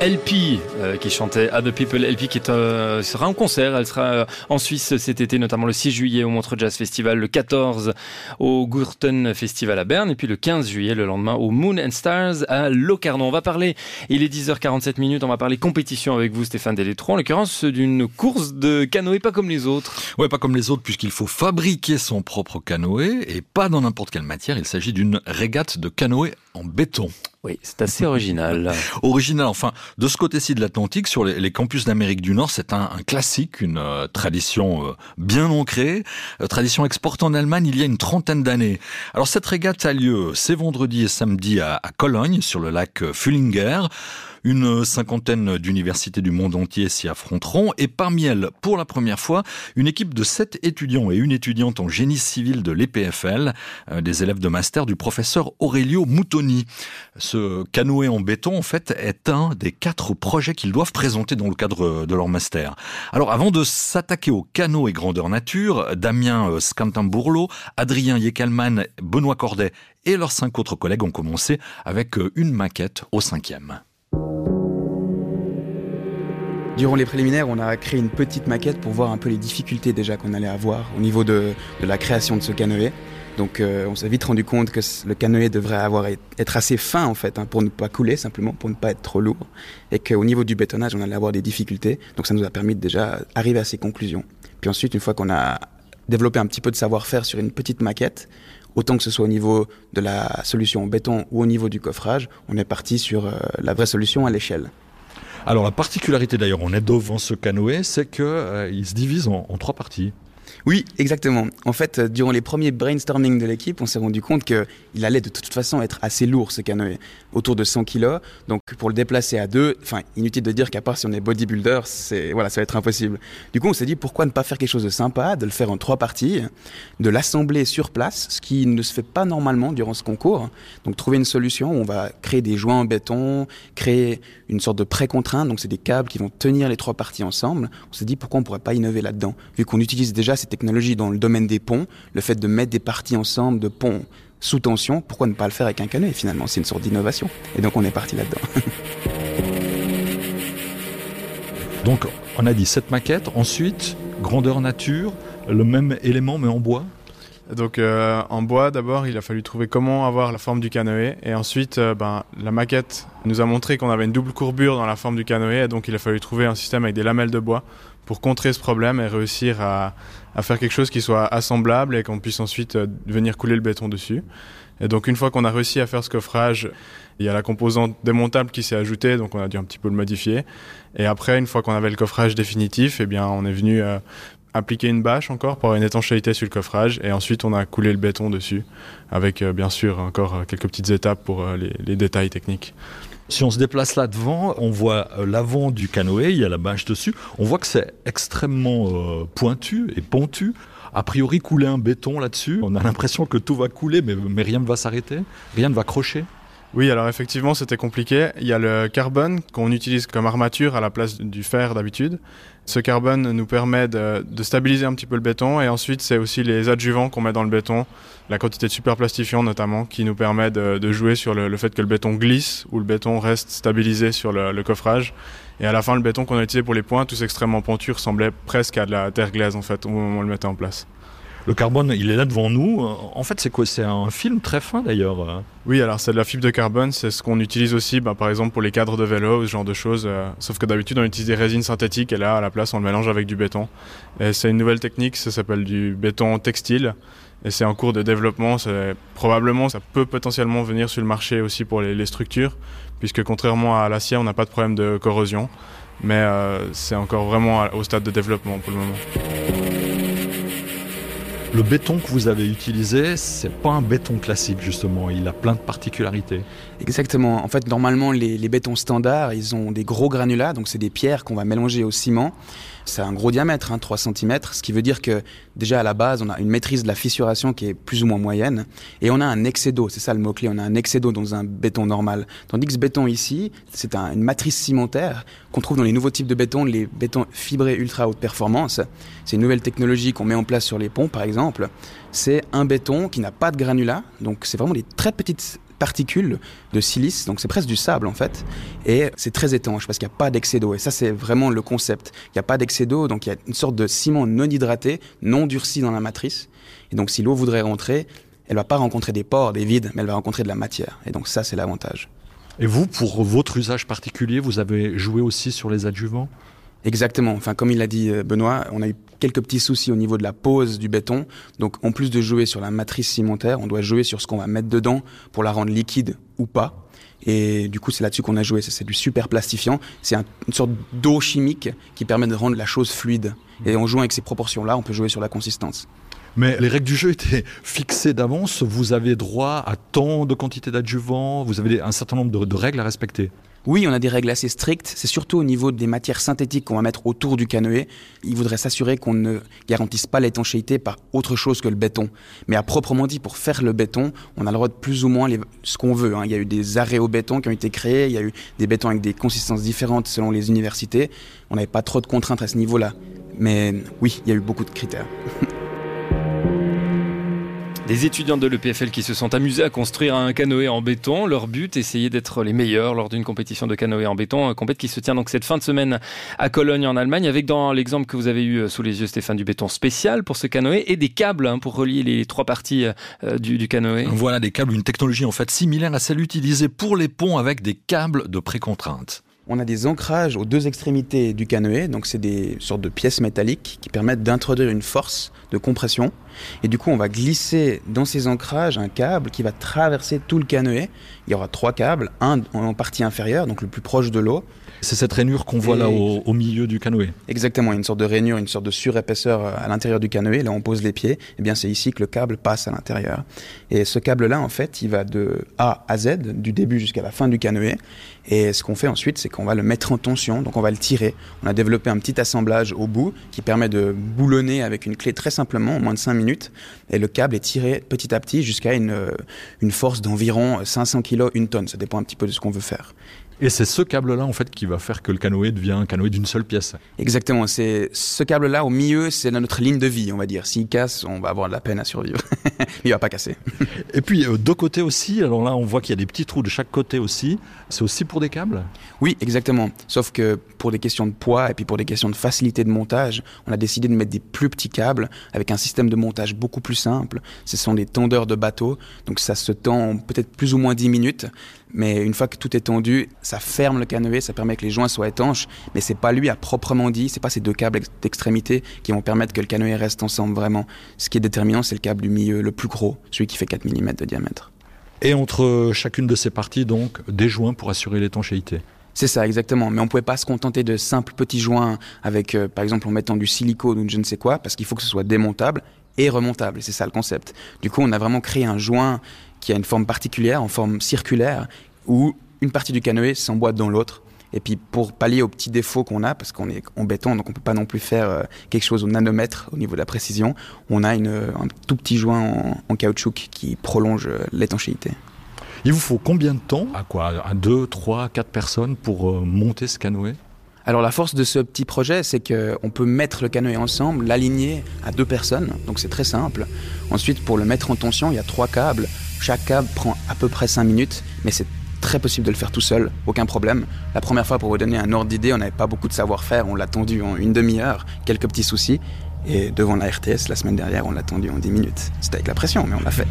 LP qui chantait Other People. LP qui sera en concert. Elle sera en Suisse cet été, notamment le 6 juillet au Montreux Jazz Festival, le 14 au Gurten Festival à Berne et puis le 15 juillet, le lendemain, au Moon and Stars à Locarno. On va parler, il est 10h47, on va parler compétition avec vous, Stéphane Delétro, en l'occurrence d'une course de canoë pas comme les autres. Ouais, pas comme les autres, puisqu'il faut fabriquer son propre canoë et pas dans n'importe quelle matière. Il s'agit d'une régate de canoë en béton. Oui, c'est assez original. Original, enfin, de ce côté-ci de l'Atlantique, sur les campus d'Amérique du Nord, c'est un classique, une tradition bien ancrée, tradition exportée en Allemagne il y a une trentaine d'années. Alors cette régate a lieu ces vendredis et samedis à Cologne, sur le lac Fullinger. Une cinquantaine d'universités du monde entier s'y affronteront et parmi elles, pour la première fois, une équipe de 7 étudiants et une étudiante en génie civil de l'EPFL, des élèves de master du professeur Aurelio Muttoni. Ce canoë en béton, en fait, est un des 4 projets qu'ils doivent présenter dans le cadre de leur master. Alors, avant de s'attaquer au canoë grandeur nature, Damien Scantamburlo, Adrien Yekelman, Benoît Cordet et leurs 5 autres collègues ont commencé avec une maquette au 5e. Durant les préliminaires, on a créé une petite maquette pour voir un peu les difficultés déjà qu'on allait avoir au niveau de la création de ce canoë. Donc on s'est vite rendu compte que le canoë devrait être assez fin en fait, pour ne pas couler simplement, pour ne pas être trop lourd. Et qu'au niveau du bétonnage, on allait avoir des difficultés. Donc ça nous a permis de déjà arriver à ces conclusions. Puis ensuite, une fois qu'on a développé un petit peu de savoir-faire sur une petite maquette, autant que ce soit au niveau de la solution en béton ou au niveau du coffrage, on est parti sur la vraie solution à l'échelle. Alors la particularité d'ailleurs, on est devant ce canoë, c'est qu'il se divise en 3 parties. Oui, exactement. En fait, durant les premiers brainstorming de l'équipe, on s'est rendu compte qu'il allait de toute façon être assez lourd ce canoë, autour de 100 kg. Donc pour le déplacer à 2, inutile de dire qu'à part si on est bodybuilder, ça va être impossible. Du coup, on s'est dit pourquoi ne pas faire quelque chose de sympa, de le faire en 3 parties, de l'assembler sur place, ce qui ne se fait pas normalement durant ce concours. Donc trouver une solution où on va créer des joints en béton, créer une sorte de pré-contrainte, donc c'est des câbles qui vont tenir les 3 parties ensemble. On s'est dit pourquoi on pourrait pas innover là-dedans, vu qu'on utilise déjà ces technologies dans le domaine des ponts, le fait de mettre des parties ensemble de ponts sous tension, pourquoi ne pas le faire avec un canoë finalement, c'est une sorte d'innovation. Et donc on est parti là-dedans. Donc on a dit cette maquette, ensuite grandeur nature, le même élément mais en bois. Donc en bois d'abord il a fallu trouver comment avoir la forme du canoë et ensuite la maquette nous a montré qu'on avait une double courbure dans la forme du canoë et donc il a fallu trouver un système avec des lamelles de bois pour contrer ce problème et réussir à faire quelque chose qui soit assemblable et qu'on puisse ensuite venir couler le béton dessus. Et donc une fois qu'on a réussi à faire ce coffrage, il y a la composante démontable qui s'est ajoutée, donc on a dû un petit peu le modifier. Et après, une fois qu'on avait le coffrage définitif, on est venu appliquer une bâche encore pour avoir une étanchéité sur le coffrage et ensuite on a coulé le béton dessus avec bien sûr encore quelques petites étapes pour les détails techniques. Si on se déplace là devant, on voit l'avant du canoë, il y a la bâche dessus, on voit que c'est extrêmement pointu et pontu. A priori, couler un béton là-dessus, on a l'impression que tout va couler mais rien ne va s'arrêter, rien ne va crocher. Oui, alors effectivement, c'était compliqué. Il y a le carbone qu'on utilise comme armature à la place du fer d'habitude. Ce carbone nous permet de stabiliser un petit peu le béton et ensuite, c'est aussi les adjuvants qu'on met dans le béton, la quantité de superplastifiant notamment, qui nous permet de jouer sur le fait que le béton glisse ou le béton reste stabilisé sur le coffrage. Et à la fin, le béton qu'on a utilisé pour les points, tous extrêmement pentu, ressemblait presque à de la terre glaise en fait, au moment où on le mettait en place. Le carbone, il est là devant nous. En fait, c'est quoi ? C'est un film très fin d'ailleurs. Oui, alors c'est de la fibre de carbone. C'est ce qu'on utilise aussi, par exemple, pour les cadres de vélo ou ce genre de choses. Sauf que d'habitude, on utilise des résines synthétiques et là, à la place, on le mélange avec du béton. Et c'est une nouvelle technique, ça s'appelle du béton textile. Et c'est en cours de développement. Probablement, ça peut potentiellement venir sur le marché aussi pour les structures, puisque contrairement à l'acier, on n'a pas de problème de corrosion. Mais c'est encore vraiment au stade de développement pour le moment. Le béton que vous avez utilisé, c'est pas un béton classique justement, il a plein de particularités. Exactement, en fait normalement les bétons standards, ils ont des gros granulats, donc c'est des pierres qu'on va mélanger au ciment. C'est un gros diamètre, 3 cm, ce qui veut dire que déjà à la base, on a une maîtrise de la fissuration qui est plus ou moins moyenne, et on a un excès d'eau, c'est ça le mot-clé, on a un excès d'eau dans un béton normal. Tandis que ce béton ici, c'est une matrice cimentaire qu'on trouve dans les nouveaux types de béton, les bétons fibrés ultra haute performance. C'est une nouvelle technologie qu'on met en place sur les ponts par exemple. C'est un béton qui n'a pas de granulats, donc c'est vraiment des très petites particules de silice, donc c'est presque du sable en fait, et c'est très étanche parce qu'il n'y a pas d'excès d'eau. Et ça, c'est vraiment le concept. Il n'y a pas d'excès d'eau, donc il y a une sorte de ciment non hydraté, non durci dans la matrice. Et donc si l'eau voudrait rentrer, elle ne va pas rencontrer des pores, des vides, mais elle va rencontrer de la matière. Et donc ça, c'est l'avantage. Et vous, pour votre usage particulier, vous avez joué aussi sur les adjuvants ? Exactement. Enfin, comme il l'a dit Benoît, on a eu quelques petits soucis au niveau de la pose du béton. Donc, en plus de jouer sur la matrice cimentaire, on doit jouer sur ce qu'on va mettre dedans pour la rendre liquide ou pas. Et du coup, c'est là-dessus qu'on a joué. C'est du super plastifiant. C'est une sorte d'eau chimique qui permet de rendre la chose fluide. Et en jouant avec ces proportions-là, on peut jouer sur la consistance. Mais les règles du jeu étaient fixées d'avance. Vous avez droit à tant de quantité d'adjuvants. Vous avez un certain nombre de règles à respecter. Oui, on a des règles assez strictes. C'est surtout au niveau des matières synthétiques qu'on va mettre autour du canoë. Il voudrait s'assurer qu'on ne garantisse pas l'étanchéité par autre chose que le béton. Mais à proprement dit, pour faire le béton, on a le droit de plus ou moins ce qu'on veut. Il y a eu des arrêts au béton qui ont été créés. Il y a eu des bétons avec des consistances différentes selon les universités. On n'avait pas trop de contraintes à ce niveau-là. Mais oui, il y a eu beaucoup de critères. Des étudiants de l'EPFL qui se sont amusés à construire un canoë en béton. Leur but, essayer d'être les meilleurs lors d'une compétition de canoë en béton. Une compétition qui se tient donc cette fin de semaine à Cologne en Allemagne, avec dans l'exemple que vous avez eu sous les yeux, Stéphane, du béton spécial pour ce canoë et des câbles pour relier les trois parties du canoë. Voilà des câbles, une technologie en fait similaire à celle utilisée pour les ponts avec des câbles de précontrainte. On a des ancrages aux deux extrémités du canoë, donc c'est des sortes de pièces métalliques qui permettent d'introduire une force de compression. Et du coup, on va glisser dans ces ancrages un câble qui va traverser tout le canoë. Il y aura 3 câbles, un en partie inférieure, donc le plus proche de l'eau. C'est cette rainure qu'on voit là au milieu du canoë. Exactement, une sorte de rainure, une sorte de surépaisseur à l'intérieur du canoë. Là, on pose les pieds. Eh bien, c'est ici que le câble passe à l'intérieur. Et ce câble-là, en fait, il va de A à Z, du début jusqu'à la fin du canoë. Et ce qu'on fait ensuite, c'est qu'on va le mettre en tension, donc on va le tirer. On a développé un petit assemblage au bout qui permet de boulonner avec une clé très simplement, en moins de 5 minutes. Et le câble est tiré petit à petit jusqu'à une force d'environ 500 kg, 1 tonne. Ça dépend un petit peu de ce qu'on veut faire. Et c'est ce câble-là, en fait, qui va faire que le canoë devient un canoë d'une seule pièce. Exactement. C'est ce câble-là, au milieu, c'est notre ligne de vie, on va dire. S'il casse, on va avoir de la peine à survivre. Il va pas casser. Et puis, de côté aussi, alors là, on voit qu'il y a des petits trous de chaque côté aussi. C'est aussi pour des câbles ? Oui, exactement. Sauf que pour des questions de poids et puis pour des questions de facilité de montage, on a décidé de mettre des plus petits câbles avec un système de montage beaucoup plus simple. Ce sont des tendeurs de bateau. Donc ça se tend peut-être plus ou moins 10 minutes. Mais une fois que tout est tendu, ça ferme le canoë, ça permet que les joints soient étanches. Mais c'est pas lui à proprement dit, c'est pas ces 2 câbles d'extrémité qui vont permettre que le canoë reste ensemble vraiment. Ce qui est déterminant, c'est le câble du milieu, le plus gros, celui qui fait 4 mm de diamètre. Et entre chacune de ces parties, donc, des joints pour assurer l'étanchéité. C'est ça, exactement. Mais on ne pouvait pas se contenter de simples petits joints avec, par exemple, en mettant du silicone ou je ne sais quoi, parce qu'il faut que ce soit démontable et remontable. Et c'est ça le concept. Du coup, on a vraiment créé un joint qui a une forme particulière, en forme circulaire, où une partie du canoë s'emboîte dans l'autre. Et puis pour pallier aux petits défauts qu'on a, parce qu'on est en béton, donc on ne peut pas non plus faire quelque chose au nanomètre au niveau de la précision, on a un tout petit joint en caoutchouc qui prolonge l'étanchéité. Il vous faut combien de temps ? À 2, 3, 4 personnes pour monter ce canoë ? Alors la force de ce petit projet, c'est qu'on peut mettre le canoë ensemble, l'aligner à 2 personnes, donc c'est très simple. Ensuite, pour le mettre en tension, il y a 3 câbles. Chaque câble prend à peu près 5 minutes, mais c'est très possible de le faire tout seul, aucun problème. La première fois, pour vous donner un ordre d'idée, on n'avait pas beaucoup de savoir-faire, on l'a tendu en 1 demi-heure, quelques petits soucis. Et devant la RTS, la semaine dernière, on l'a tendu en 10 minutes. C'était avec la pression, mais on l'a fait.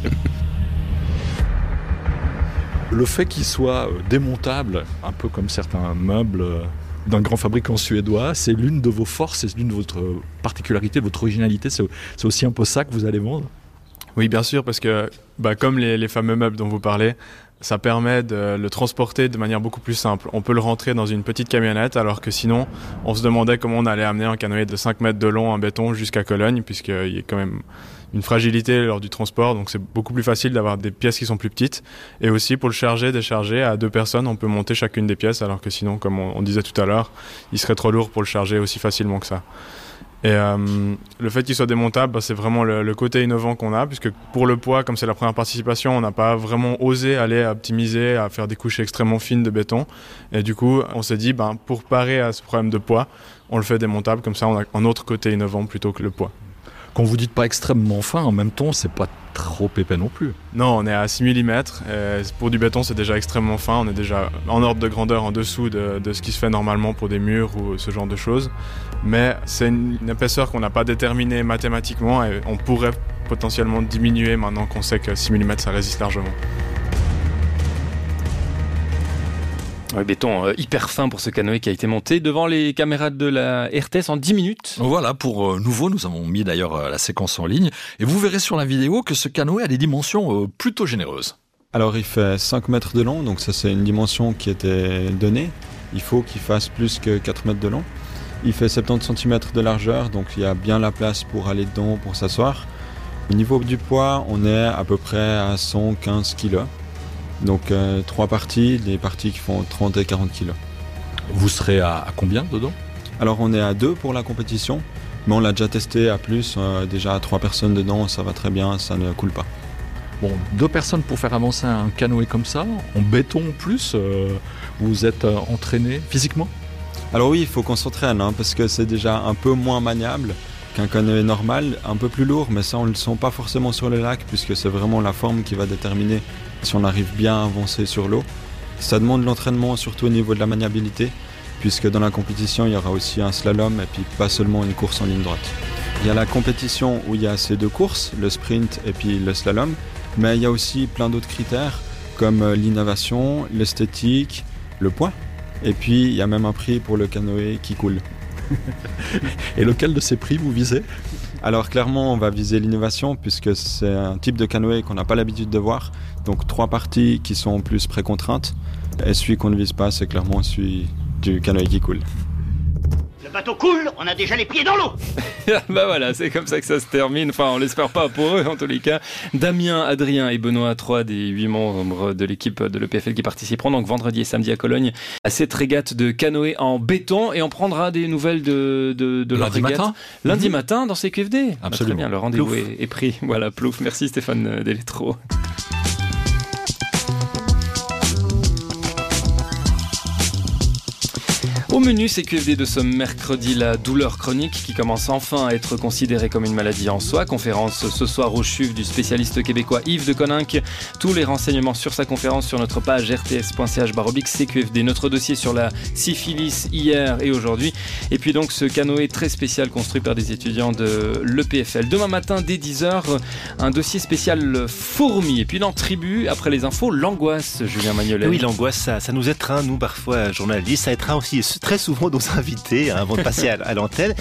Le fait qu'il soit démontable, un peu comme certains meubles d'un grand fabricant suédois, c'est l'une de vos forces, c'est l'une de votre particularité, votre originalité. C'est aussi un peu ça que vous allez vendre ? Oui, bien sûr, parce que comme les fameux meubles dont vous parlez, ça permet de le transporter de manière beaucoup plus simple. On peut le rentrer dans une petite camionnette, alors que sinon, on se demandait comment on allait amener un canoë de 5 mètres de long en béton jusqu'à Cologne, puisqu'il y a quand même une fragilité lors du transport, donc c'est beaucoup plus facile d'avoir des pièces qui sont plus petites. Et aussi, pour le charger, décharger, à 2 personnes, on peut monter chacune des pièces, alors que sinon, comme on disait tout à l'heure, il serait trop lourd pour le charger aussi facilement que ça. Et le fait qu'il soit démontable, c'est vraiment le côté innovant qu'on a, puisque pour le poids, comme c'est la première participation, on n'a pas vraiment osé aller optimiser, à faire des couches extrêmement fines de béton. Et du coup, on s'est dit, pour parer à ce problème de poids, on le fait démontable, comme ça on a un autre côté innovant plutôt que le poids. Quand vous dites pas extrêmement fin, en même temps, c'est pas trop épais non plus. Non, on est à 6 mm. Pour du béton, c'est déjà extrêmement fin. On est déjà en ordre de grandeur en dessous de ce qui se fait normalement pour des murs ou ce genre de choses. Mais c'est une épaisseur qu'on n'a pas déterminée mathématiquement et on pourrait potentiellement diminuer maintenant qu'on sait que 6 mm, ça résiste largement. Oui, béton hyper fin pour ce canoë qui a été monté devant les caméras de la RTS en 10 minutes. Voilà, pour nouveau, nous avons mis d'ailleurs la séquence en ligne. Et vous verrez sur la vidéo que ce canoë a des dimensions plutôt généreuses. Alors il fait 5 mètres de long, donc ça c'est une dimension qui était donnée. Il faut qu'il fasse plus que 4 mètres de long. Il fait 70 cm de largeur, donc il y a bien la place pour aller dedans, pour s'asseoir. Au niveau du poids, on est à peu près à 115 kg. Donc 3 parties, des parties qui font 30 et 40 kg. Vous serez à combien dedans ? Alors on est à 2 pour la compétition, mais on l'a déjà testé à plus, déjà à 3 personnes dedans, ça va très bien, ça ne coule pas. Bon, 2 personnes pour faire avancer un canoë comme ça, en béton en plus, vous êtes entraîné physiquement ? Alors oui, il faut qu'on s'entraîne, parce que c'est déjà un peu moins maniable qu'un canoë normal, un peu plus lourd, mais ça on ne le sent pas forcément sur le lac, puisque c'est vraiment la forme qui va déterminer si on arrive bien à avancer sur l'eau. Ça demande l'entraînement, surtout au niveau de la maniabilité, puisque dans la compétition, il y aura aussi un slalom et puis pas seulement une course en ligne droite. Il y a la compétition où il y a ces 2 courses, le sprint et puis le slalom, mais il y a aussi plein d'autres critères comme l'innovation, l'esthétique, le poids, et puis il y a même un prix pour le canoë qui coule. Et lequel de ces prix vous visez ? Alors clairement, on va viser l'innovation puisque c'est un type de canoë qu'on n'a pas l'habitude de voir. Donc 3 parties qui sont plus précontraintes. Et celui qu'on ne vise pas, c'est clairement celui du canoë qui coule. Le bateau coule, on a déjà les pieds dans l'eau. Bah voilà, c'est comme ça que ça se termine. Enfin, on l'espère pas pour eux en tous les cas. Damien, Adrien et Benoît, 3 des 8 membres de l'équipe de l'EPFL qui participeront donc vendredi et samedi à Cologne à cette régate de canoë en béton. Et on prendra des nouvelles de leur régate lundi matin dans CQFD. Absolument. Bah, très bien, le rendez-vous est pris. Voilà, plouf. Merci Stéphane Delétro. Au menu CQFD de ce mercredi, la douleur chronique qui commence enfin à être considérée comme une maladie en soi. Conférence ce soir au CHUV du spécialiste québécois Yves de Coninck. Tous les renseignements sur sa conférence sur notre page rts.ch/CQFD. Notre dossier sur la syphilis hier et aujourd'hui. Et puis donc ce canoë très spécial construit par des étudiants de l'EPFL. Demain matin dès 10h, un dossier spécial fourmi. Et puis dans Tribu, après les infos, l'angoisse, Julien Magnolet. Oui, l'angoisse, ça nous étreint, nous parfois journalistes. Ça étreint aussi très souvent nos invités avant de passer à l'antenne.